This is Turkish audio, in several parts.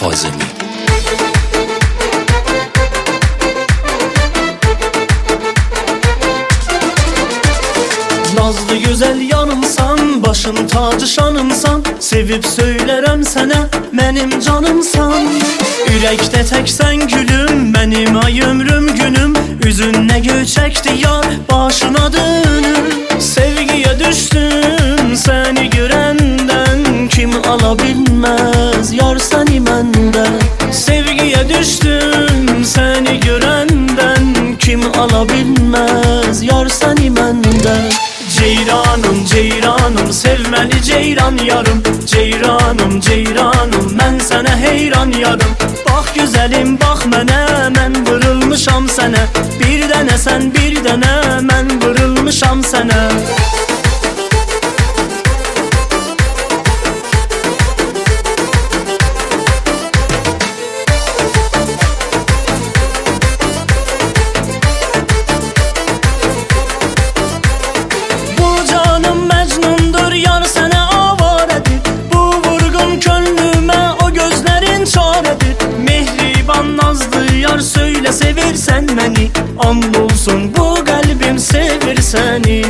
Kazemi. Nazlı güzel yanımsan, başım tacı şanımsan, sevip söylerem sana benim canımsan. Yürekte tek sen gülüm, benim ay ömrüm günüm, üzünne göçekti yar başına dönüm. Sevgiye düştüm seni görenden, kim alabilmez yar seni benden. Sevgiye düştüm seni görenden, kim alabilmez yar seni benden. Ceyranım ceyranım sevmeli ceyran yarım, ceyranım ceyranım ben sana heyran yarım. Bak güzelim bak mənə, mən vırılmışam sənə, bir dənə sən bir dənə, mən vırılmışam sənə. Söyle seversen beni, and olsun bu kalbim sever seni.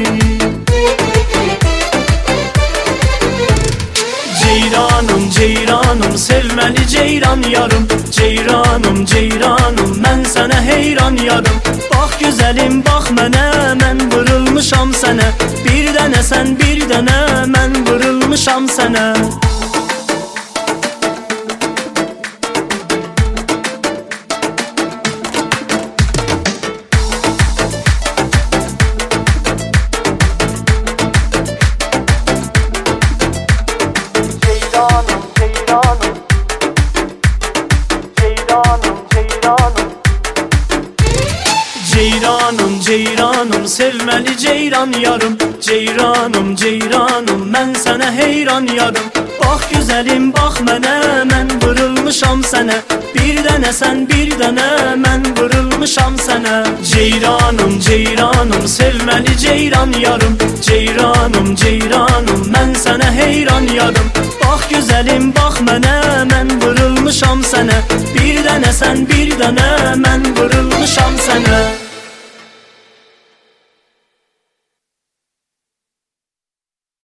Ceyranım ceyranım sevmeli ceyran yarım, ceyranım ceyranım ben sana heyran yarım. Bak güzelim bak mənə, mən vırılmışam sənə, bir dənə sən bir dənə, mən vırılmışam sənə. Ceyranım ceyranım sevmeli ceyran yarım, ceyranım ceyranım ben sana heyran yarım. Bak güzelim bak mənə, mən vırılmışam sənə, bir dənə sən bir dənə, mən vırılmışam sənə. Ceyranım ceyranım sevmeli ceyran yarım, ceyranım ceyranım ben sana heyran yarım. Bak güzelim bak mənə, mən vırılmışam sənə, bir dənə sən bir dənə, mən vırılmışam sənə.